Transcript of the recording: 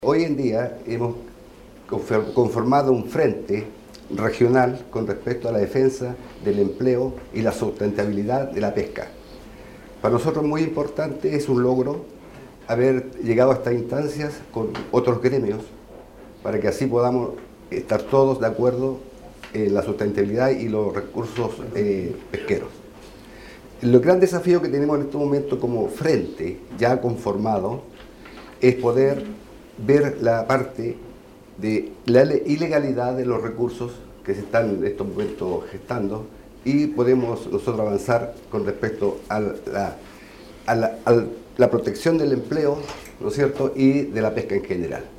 Hoy en día hemos conformado un frente regional con respecto a la defensa del empleo y la sustentabilidad de la pesca. Para nosotros muy importante, es un logro haber llegado a estas instancias con otros gremios para que así podamos estar todos de acuerdo en la sustentabilidad y los recursos pesqueros. El gran desafío que tenemos en este momento como frente ya conformado es poder ver la parte de la ilegalidad de los recursos que se están en estos momentos gestando y podemos nosotros avanzar con respecto a la protección del empleo, ¿no es cierto?, y de la pesca en general.